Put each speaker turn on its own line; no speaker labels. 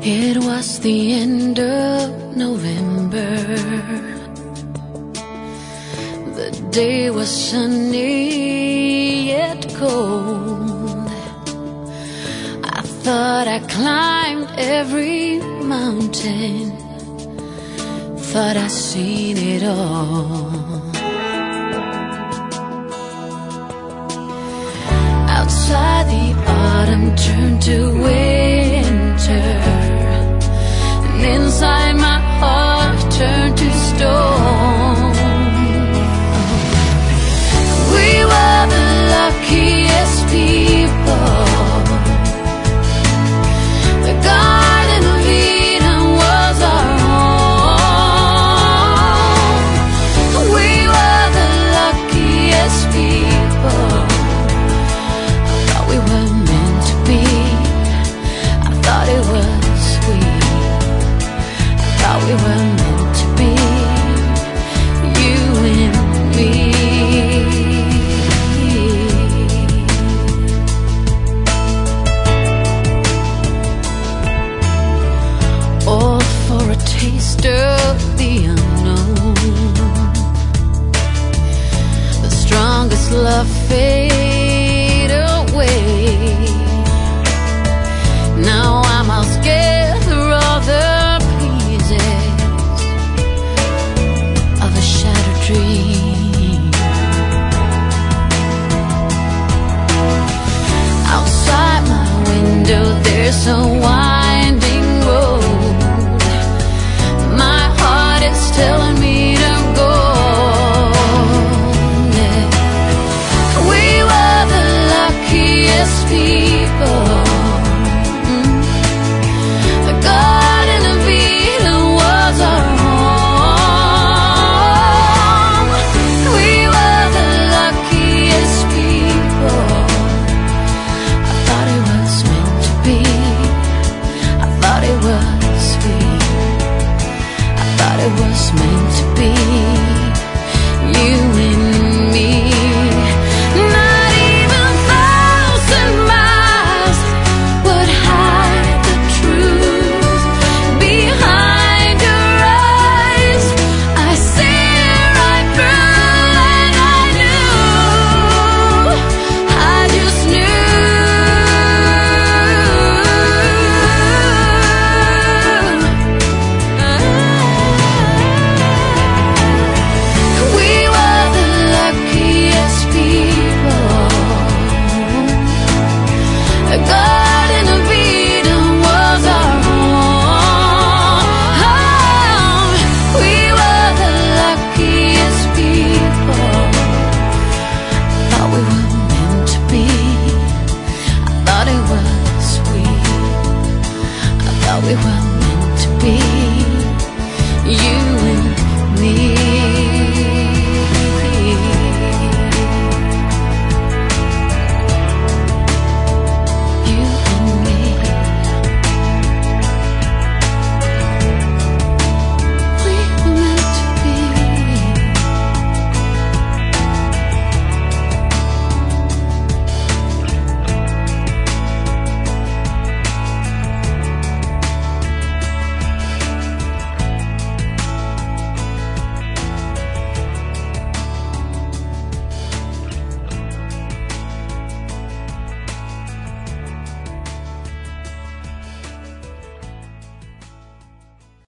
It was the end of November. The day was sunny yet cold. I thought I climbed every mountain, thought I'd seen it all. Outside the autumn turned to winter, and inside my heart turned to stone. We were the luckiest people. The Garden of Eden was our home. We were the luckiest people. We were meant to be. I thought it was sweet. I thought we were meant to be, you and me. All for a taste of the unknown. The strongest love fade away. Now I must gather all the pieces of a shattered dream. Outside my window there's a winding road. My heart is telling me to go. People, the Garden of Eden was our home. We were the luckiest people. I thought it was meant to be. I thought it was sweet. I thought it was meant to be.